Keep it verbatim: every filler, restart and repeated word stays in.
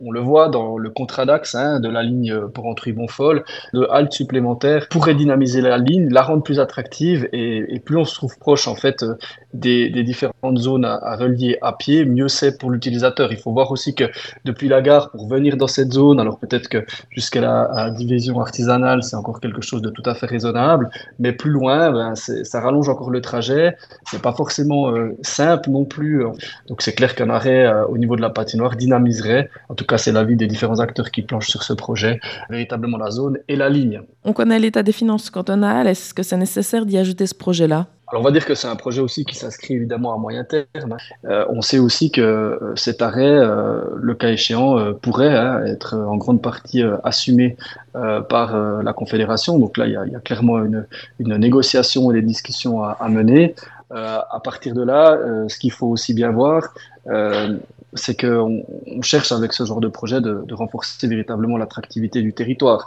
On le voit dans le contrat d'axe hein, de la ligne Porrentruy-Bonfol, de haltes supplémentaires pourraient dynamiser la ligne, la rendre plus attractive et, et plus on se trouve proche en fait euh, des, des différentes zones à, à relier à pied, mieux c'est pour l'utilisateur. Il faut voir aussi que depuis la gare, pour venir dans cette zone, alors peut-être que jusqu'à la à division artisanale, c'est encore quelque chose de tout à fait raisonnable, mais plus loin, ben, c'est- ça rallonge encore le trajet. C'est pas forcément euh, simple non plus. Donc c'est clair qu'un arrêt euh, au niveau de la patinoire dynamiserait, en tout cas c'est l'avis des différents acteurs qui planchent sur ce projet, véritablement la zone et la ligne. On connaît l'état des finances cantonales. Est-ce que c'est nécessaire d'y ajouter ce projet-là? Alors on va dire que c'est un projet aussi qui s'inscrit évidemment à moyen terme. Euh, on sait aussi que euh, cet arrêt, euh, le cas échéant, euh, pourrait hein, être en grande partie euh, assumé euh, par euh, la Confédération. Donc là, il y a, il y a clairement une, une négociation et des discussions à, à mener. Euh, à partir de là, euh, ce qu'il faut aussi bien voir, euh, c'est qu'on on cherche avec ce genre de projet de, de renforcer véritablement l'attractivité du territoire.